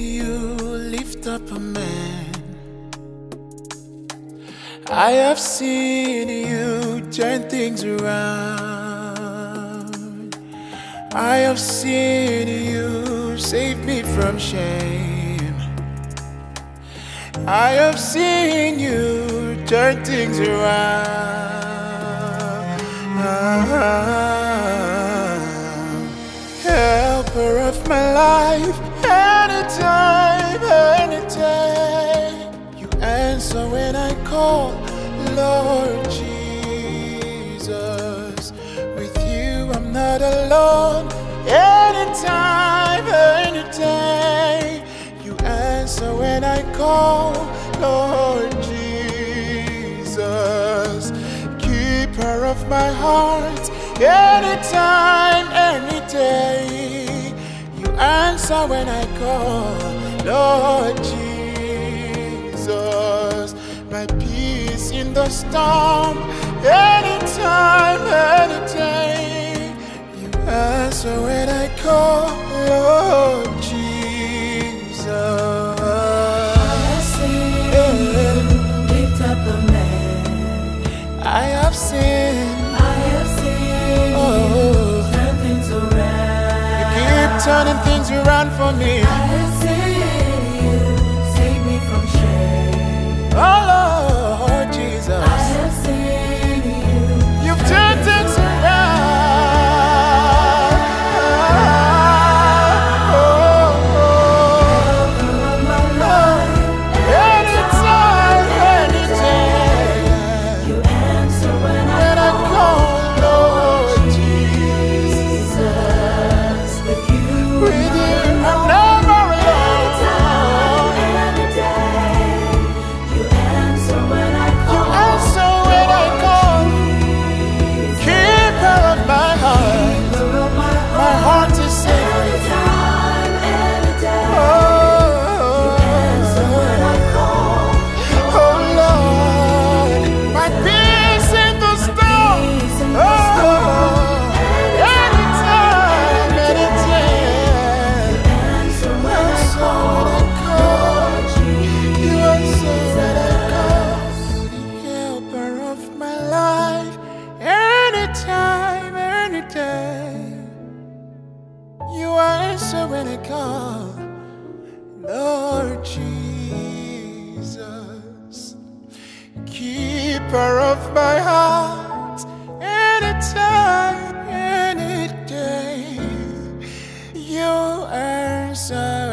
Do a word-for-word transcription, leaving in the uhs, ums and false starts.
you lift up a man. I have seen you turn things around. I have seen you save me from shame. I have seen you turn things around. Helper of my life, anytime, any day. You answer when I call, Lord Jesus. With you I'm not alone. Anytime, any day. You answer when I call, Lord Jesus. Keeper of my heart, anytime, any day. You answer when I call, Lord Jesus. My peace in the storm, anytime, any day. You answer when I call, Lord Jesus. I have seen you lift up a man. I have seen, I have seen oh, you turn things around. you keep turning things around for me. I have seen you save me from shame. Oh Lord Jesus, I have seen you. you've turned things around. Oh, oh, Helper of my life, anytime, any day. you answer when I When I call, Lord Jesus. With you, with you, I'm never alone. any day. You answer when I You call. answer when I call. Keeper of my heart, Keeper of my my heart, heart is safe with you. anytime, any day. Oh, Answer when I call. oh Lord, my peace in the storm. Peace in the Oh, storm. anytime, any day. Answer when I Answer call. when I call. You answer when I call. Jesus. The helper of my life, anytime, any day. You answer when I call, Lord Jesus. Keeper of my heart, anytime, any day. You answer